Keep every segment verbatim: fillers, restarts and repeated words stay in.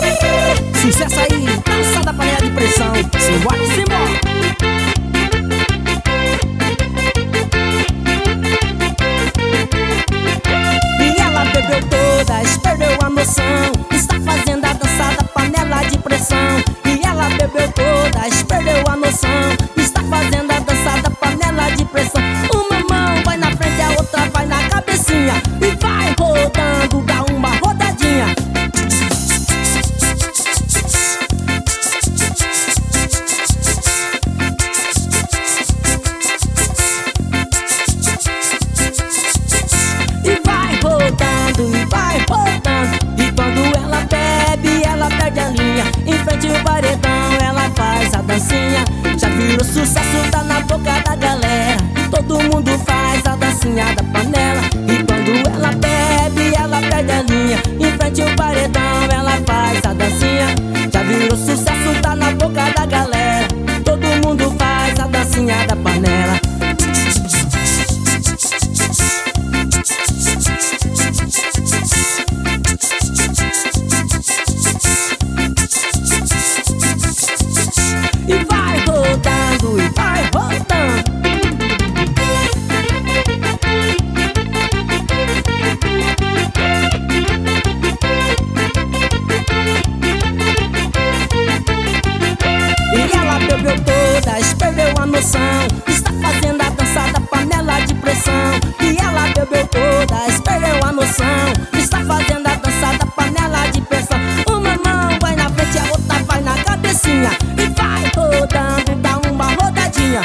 Sucesso aí, dança da panela de pressão. Simbora, simbora. E ela bebeu todas, perdeu a noção. Está fazendo a dança da panela de pressão. E ela bebeu todas, perdeu a noção. Está fazendo a dança da panela de pressão. Uma mão vai na frente, a outra vai na cabecinha. E vai rodando, dá uma rodadinha. E vai rodando, e vai rodando. E quando ela bebe, ela perde a linha. Em frente ao paredão, ela faz a dancinha. Já virou sucesso, tá na boca da galera. Todo mundo faz a dancinha da panela. E quando ela bebe, ela perde a linha. Em frente ao paredão, ela faz a dancinha. Já virou sucesso, tá na boca da galera. Todo mundo faz a dancinha da panela. E vai rodando, e vai rodando. E ela bebeu todas, perdeu a noção. Está fazendo a dança da panela de pressão. E ela bebeu todas, perdeu a noção. Está fazendo a dança da panela de pressão. Uma mão vai na frente, a outra vai na cabecinha. E vai rodando, dá uma rodadinha.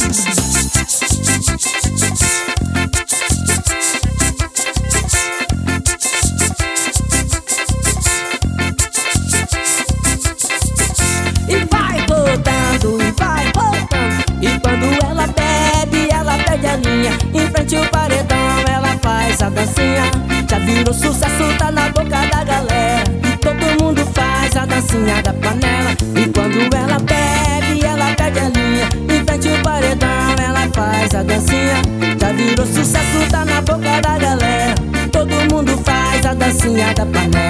E vai rodando, e vai rodando. E quando ela bebe, ela perde a linha. Em frente ao paredão, ela faz a dancinha. Já virou sucesso, tá na boca da galera. E todo mundo faz a dancinha da panela. E quando ela bebe, ela perde a linha. Em frente ao paredão, ela faz a dancinha. Já virou sucesso, tá na boca da galera. Todo mundo faz a dancinha da panela.